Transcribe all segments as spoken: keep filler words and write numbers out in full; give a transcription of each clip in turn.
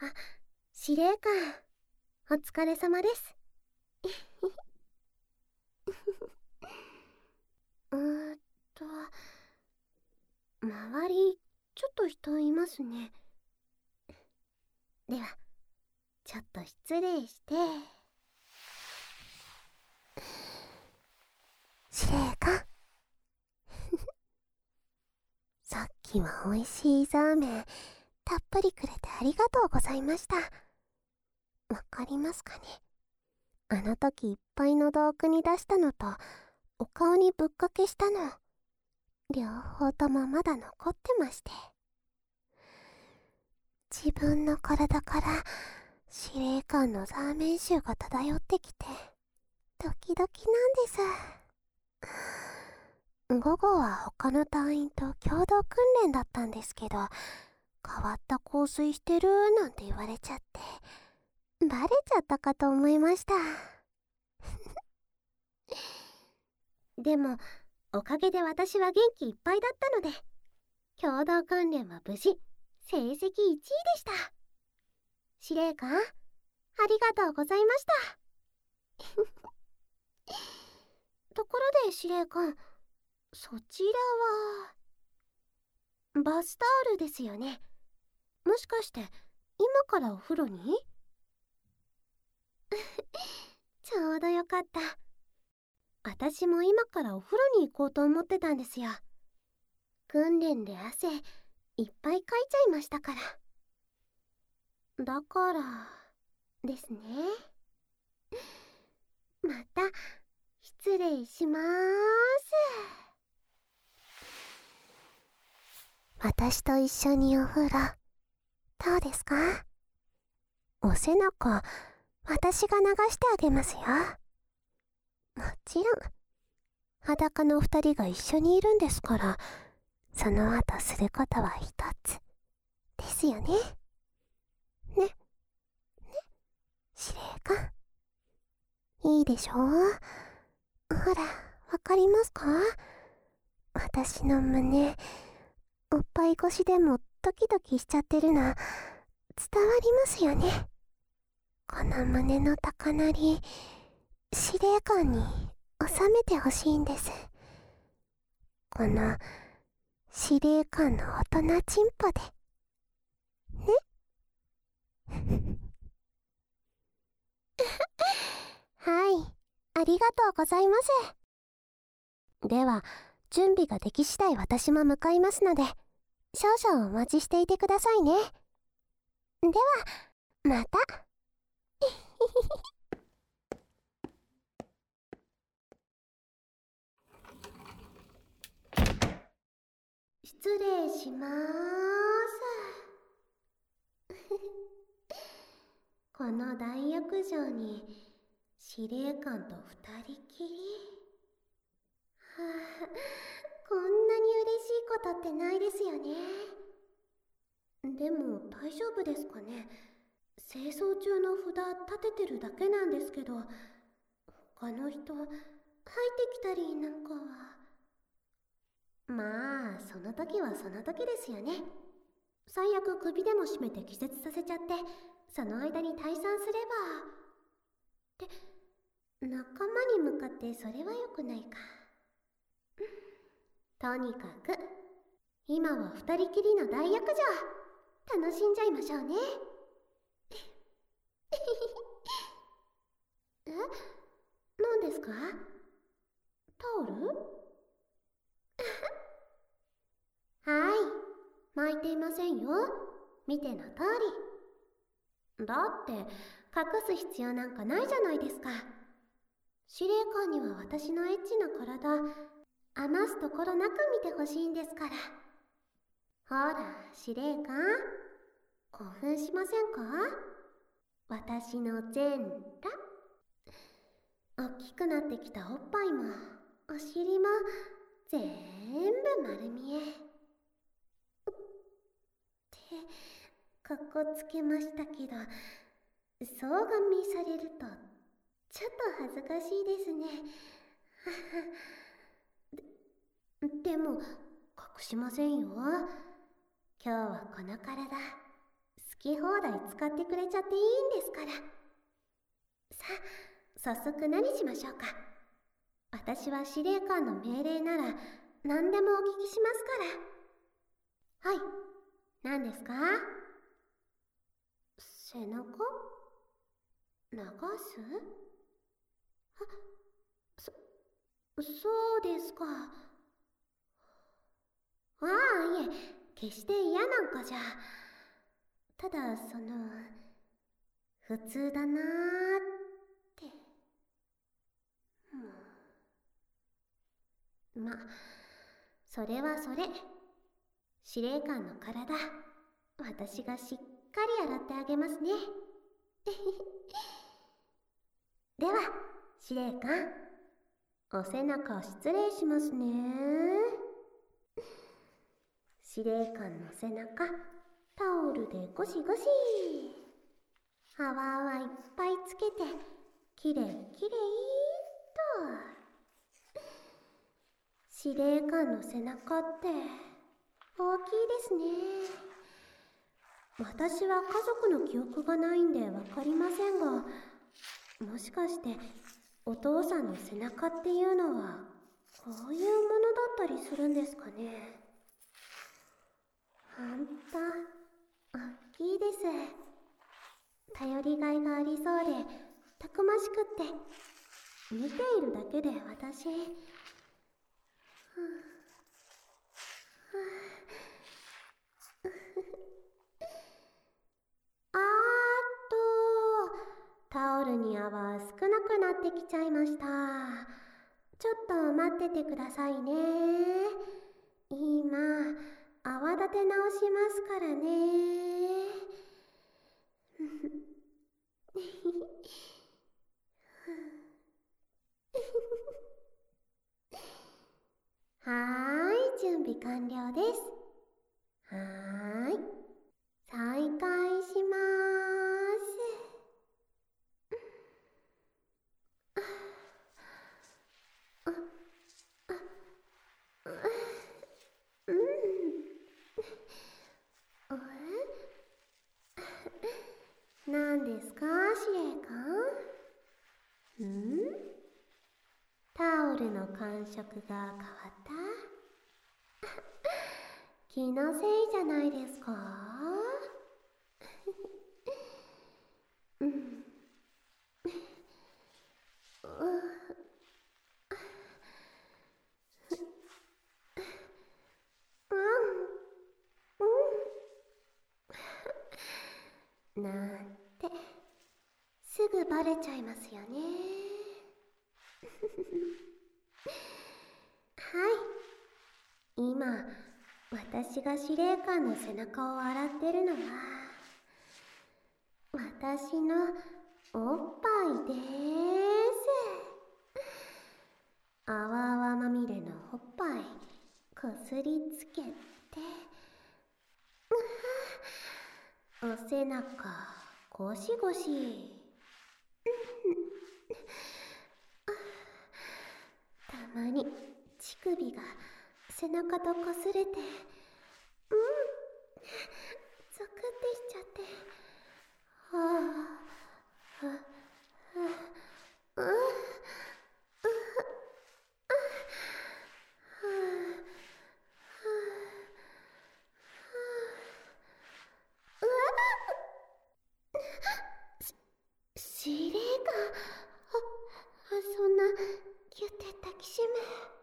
あ、司令官、お疲れ様です。うーんと、周り、ちょっと人いますね。では、ちょっと失礼して。司令官。さっきは美味しいザーメン、たっぷりくれてありがとうございました。わかりますかね。あの時いっぱいの洞窟に出したのと、お顔にぶっかけしたの、両方ともまだ残ってまして。自分の体から司令官のザーメン臭が漂ってきて、ドキドキなんです。午後は他の隊員と共同訓練だったんですけど、変わった香水してるなんて言われちゃって、バレちゃったかと思いました。でも、おかげで私は元気いっぱいだったので、共同訓練は無事、成績いちいでした。司令官、ありがとうございました。ところで司令官、そちらはバスタオルですよね。もしかして今からお風呂に？ちょうどよかった。私も今からお風呂に行こうと思ってたんですよ。訓練で汗いっぱいかいちゃいましたから。だからですね。また失礼しまーす。私と一緒にお風呂どうですか？お背中私が流してあげますよ。もちろん裸の二人が一緒にいるんですから、その後することは一つですよね。ね、ね、司令官。いいでしょう？ほら、わかりますか？私の胸、おっぱい越しでもドキドキしちゃってるの、伝わりますよね。この胸の高鳴り、司令官に収めてほしいんです。この司令官の大人チンポでね。はい、ありがとうございます。では準備ができ次第私も向かいますので、少々お待ちしていてくださいね。ではまた。失礼しまーす。この大浴場に司令官と二人きり。はあ、こんなに嬉しいことってないですよね。でも大丈夫ですかね。清掃中の札立ててるだけなんですけど、他の人入ってきたりなんかは。まあその時はその時ですよね。最悪首でも絞めて気絶させちゃって、その間に退散すれば。って仲間に向かってそれは良くないか。とにかく今は二人きりの大浴場、楽しんじゃいましょうね。え、何ですか？タオル？はい、巻いていませんよ。見ての通り。だって隠す必要なんかないじゃないですか。司令官には私のエッチな体余すところなく見てほしいんですから。ほら司令官、興奮しませんか？私の全裸、大きくなってきたおっぱいもお尻も全部丸見えってかっこつけましたけど、そうガン見されるとちょっと恥ずかしいですね。で、でも隠しませんよ。今日はこの体好き放題使ってくれちゃっていいんですから。さあ、早速何しましょうか。私は司令官の命令なら何でもお聞きしますから。はい、何ですか？背中？流す？あ、そ、そうですか。ああ、いえ、決して嫌なんかじゃ。ただ、その、普通だなーって。うん、ま、それはそれ。司令官の体、私がしっかり洗ってあげますね。では、司令官、お背中失礼しますね。司令官の背中、タオルでゴシゴシ。泡はいっぱいつけて、きれいきれいっと。司令官の背中って大きいですね。私は家族の記憶がないんでわかりませんが、もしかしてお父さんの背中っていうのはこういうものだったりするんですかね。ほんと大きいです。頼りがいがありそうでたくましくって、見ているだけで私、はあ、あーっとタオルに泡少なくなってきちゃいました。ちょっと待っててくださいね。今泡立て直しますからね。はーい、準備完了です。はーい、再開しまーす。あ、あ、うん。え？何ですか、司令官？ん？タオルの感触が変わった？気のせいじゃないですか？うん。うん。なんて、すぐバレちゃいますよね。はい。今、私が司令官の背中を洗ってるのは、私のおっぱいです。あわあわまみれのおっぱい、こすりつけて、お背中、ゴシゴシ。たまに乳首が背中とこすれて、うん、ゾクってしちゃって、はあ、はあ、はあ、うん司令官、あ、そんなギュって抱きしめ、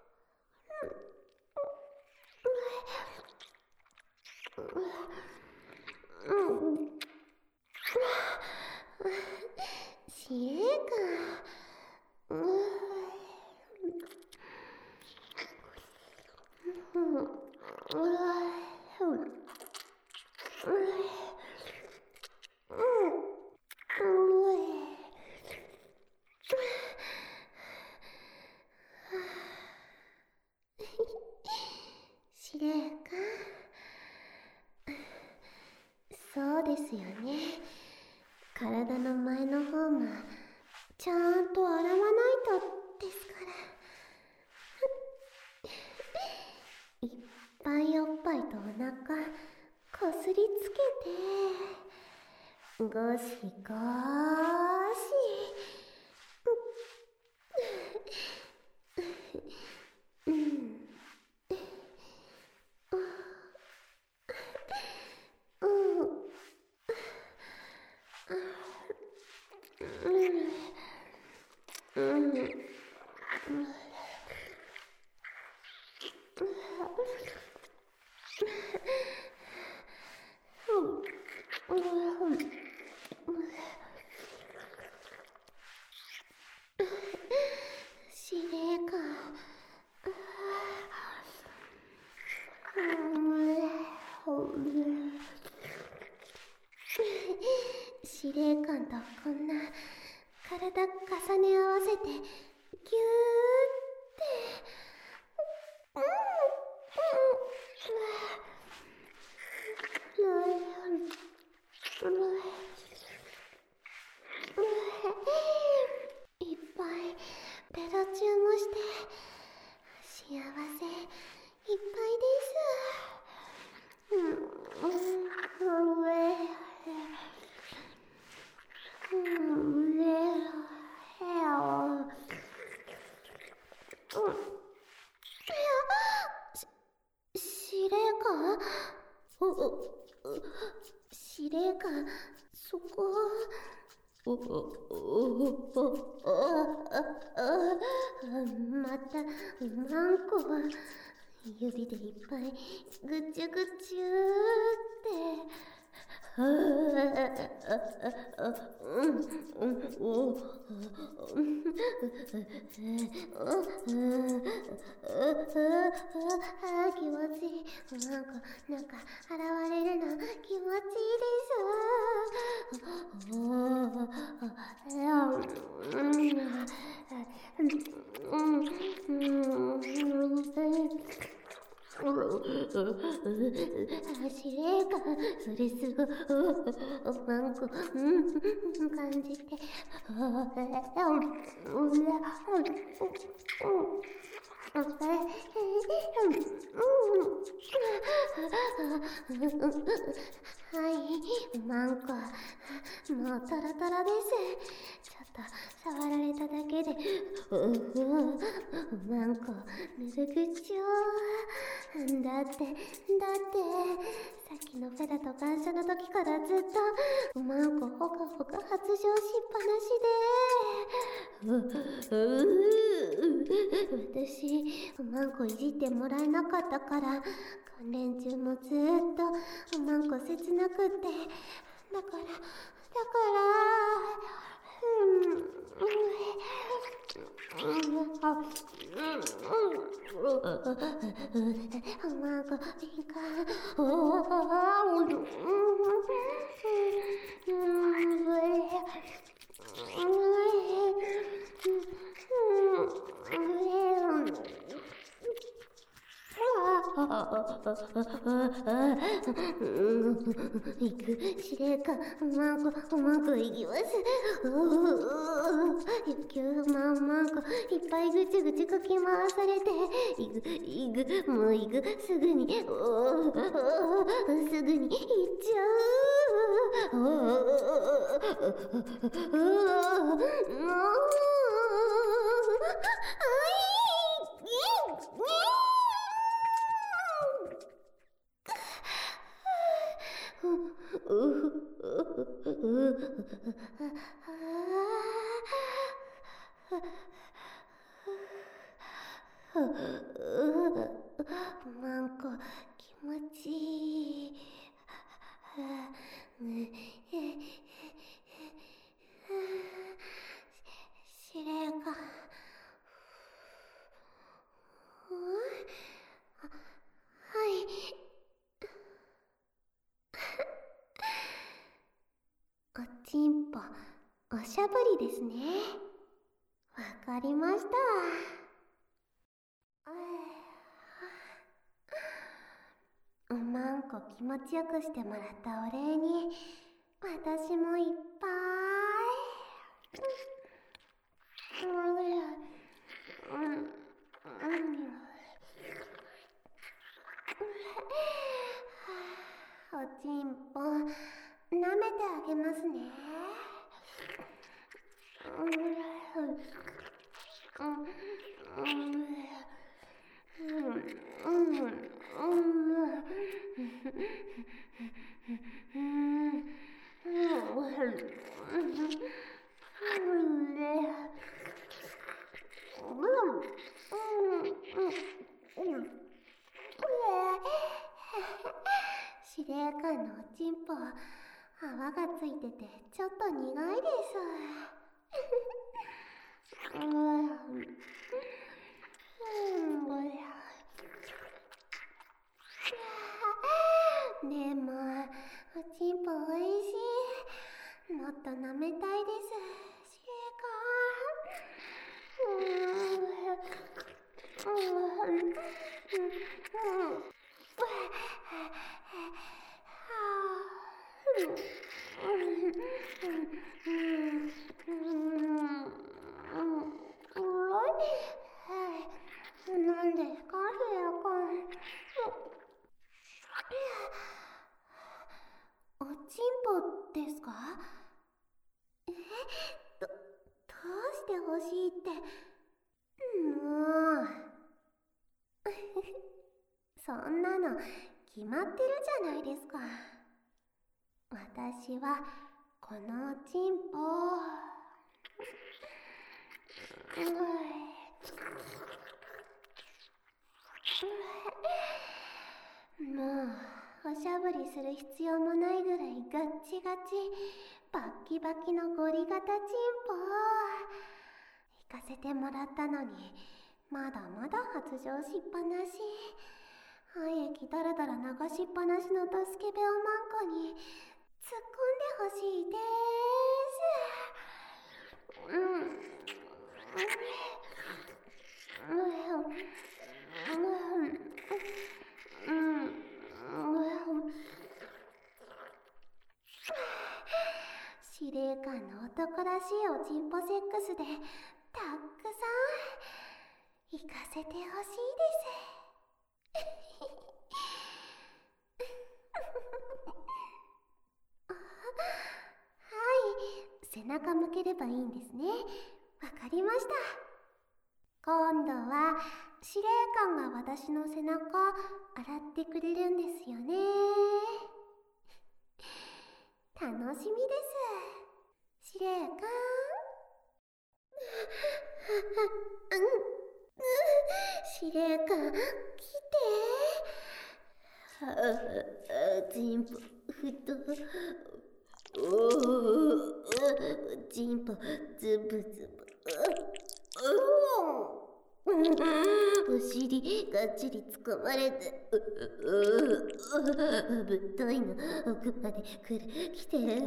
司令官、司令官、そうですよね。体の前の方もちゃんと洗わないとですから。いっぱいおっぱいとお腹こすりつけて、 ゴシゴーシ。うん。司令官。司令官とこんな体重ね合わせてギューっていっぱいベロチューもして幸せいっぱいです。司令官？司令官、そこ。また、マンコは指でいっぱいぐちゅぐちゅって。気持ちいい。なんか、なんか、現れるの気持ちいいです。司令官、それすごい、なんか、感じて。はい、マンコ、もうトロトロです。ちょっと触られただけで、マンコ、ぬるぐちょー。だって、だって、さっきのフェラと感謝の時からずっと、マンコほかほか発情しっぱなしで、私、マンコいじってもらえなかったから、訓練中もずーっとマンコ切なくって、だから、だから、うん、マンコ、いいか、行く、司令官、マンコ、マンコ行きます。きゅうまんマンコ、いっぱいぐちゅぐちゅかき回されて、行く、行く、もう行く、すぐに、おー、すぐに行っちゃう。もう、マンコ、気持ちいい。司令官。はい。おちんぽ、おしゃぶりですね。わかりました。マンコ気持ちよくしてもらったお礼に、私もいっぱい。おちんぽ、 舐めてあげますね。司令官のおちんぽ、泡がついててちょっと苦いです。でもおちんぽおいしい。もっと舐めたいです、司令官。なんですか、司令官。おちんぽですか？え、ど、どうして欲しいって。もう。そんなの決まってるじゃないですか。私はこのおちんぽもうおしゃぶりする必要もないぐらいガッチガチバッキバキのゴリ型チンポ行かせてもらったのに、まだまだ発情しっぱなし、廃液だらだら流しっぱなしのドスケベおまんこに突っ込んでほしいです。うん司令官の男らしいおちんぽセックスでたくさん行かせてほしいです。背中向ければいいんですね。わかりました。今度は司令官が私の背中洗ってくれるんですよね。楽しみです。司令官。司令官、来て。あ、ちんぽ、ふと。おお、ちんぽ、ズブズブ。お尻がっちりつかまれて、ぶっといの奥までくる来てる。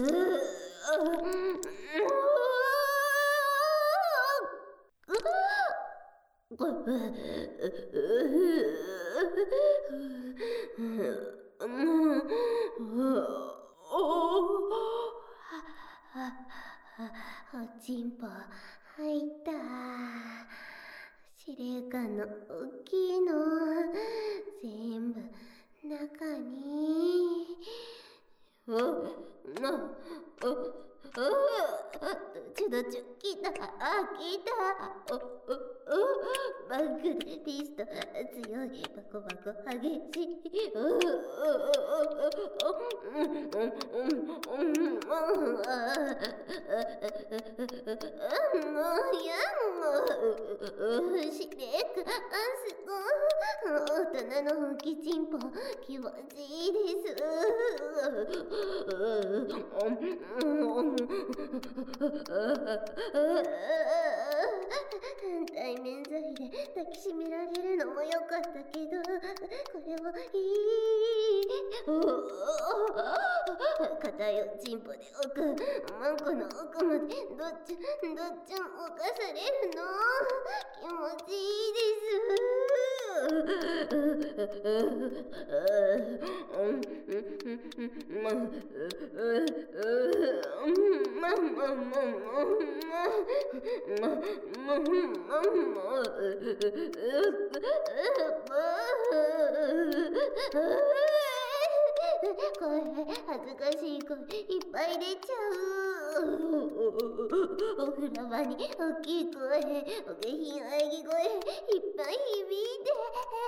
おちんぽ入った。司令官の大きいの全部中に。おなおおちょどちょ来た。あ来た。おおおバッグでピスト強いバコバコ激しい。おおお司令官すごい。大人の本気チンポ気持ちいいです。対面剤で抱きしめられるのもよかったけど、これもいい。硬いおちんぽで奥、マンコの奥までどっちどっちも動かされるの気持ちいいです声、恥ずかしい声いっぱい出ちゃう。お風呂場に大きい声、お下品喘ぎ声いっぱい響いて、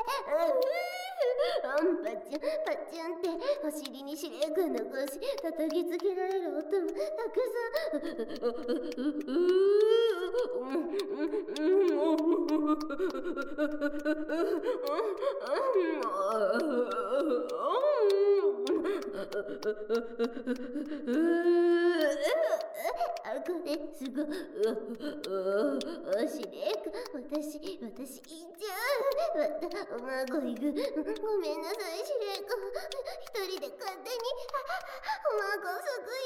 パチュンパチュンってお尻に司令官の腰叩きつけられる音もたくさん。あ、これすごい。司令官、私、私、いっちゃう。また、お孫いる。ごめんなさい、司令官。一人で勝手に、お孫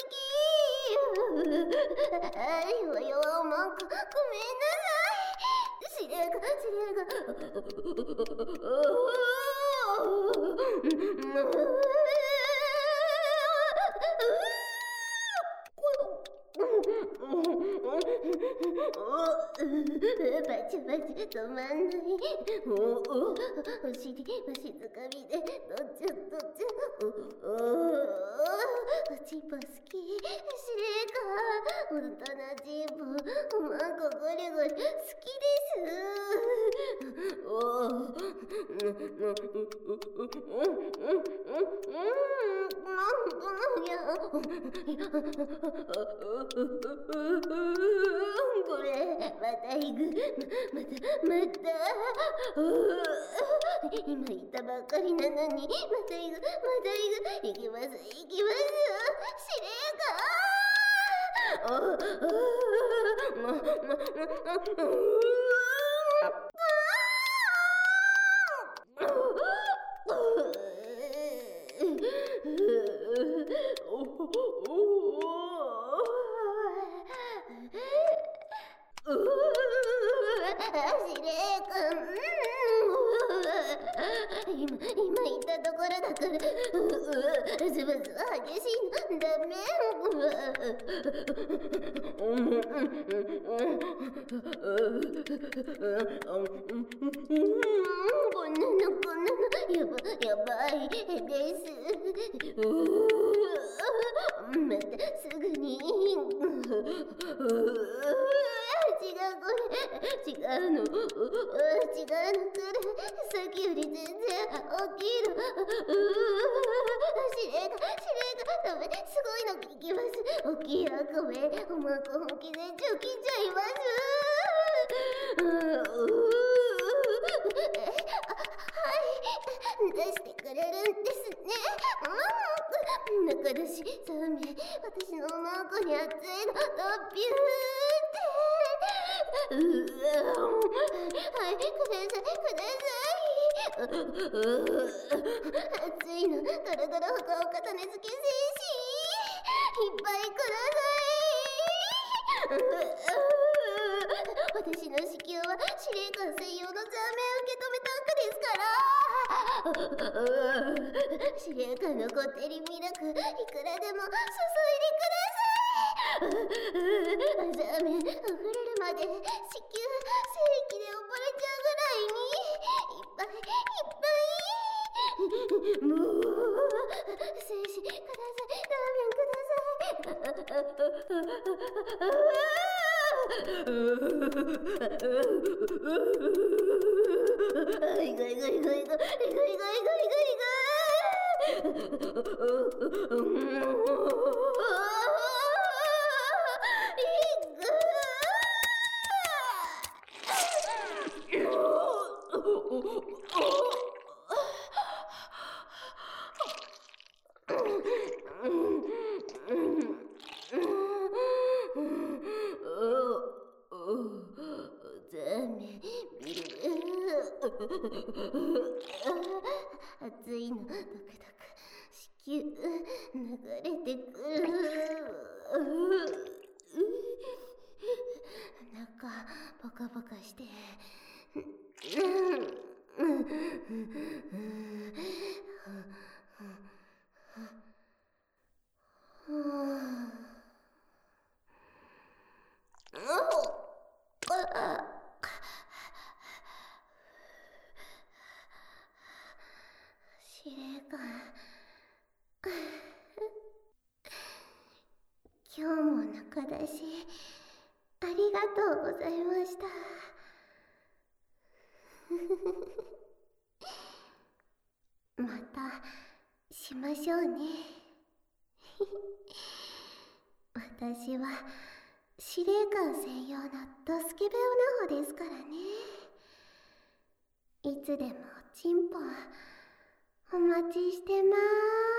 すぐ行き。あいわよ、お孫、ごめんなさい。司令官、司令官。バチバチ止まんない。おお、お尻わしづかみでどっちゃどっちゃ。おお、おちんぽ好き。司令官、本当のちんぽおまんこゴリゴリ好きです。おお、これまた行く。またまた今言ったばっかりなのにまた行くまた行く。行きます行きます司令官。ああまま司令官、今、今言ったところだから、ズブズブ激しいの、ダメ。こんなの、こんなの、やば、やばいです。またすぐに。違うこれ違うの違うのからさっきより全然起きる。司令官司令官ダメ、すごいの聞きます。起きやごめん、おまんこ本気でチョキちゃいます。はい出してくれるんですね。うん、仲出しさんめい、私のおまんこに熱いのドッピューってうーはい、くださいください。熱いのドロドロほかほか種付け精子いっぱいください。私の子宮は司令官専用のザーメン受け止めタンクですから。司令官のこってりミルクいくらでも注いでください。ザーメン溢れるまで子宮精液で溺れちゃうぐらいにいっぱいいっぱいもう精子ください、ラーメンください。いがいがいがいがいがいがいがいがい熱いのドクドク子宮流れてくる。中ポカポカして司令官、 私、ありがとうございました。またしましょうね。私は司令官専用のドスケベオナホですからね。いつでもチンポお待ちしてまーす。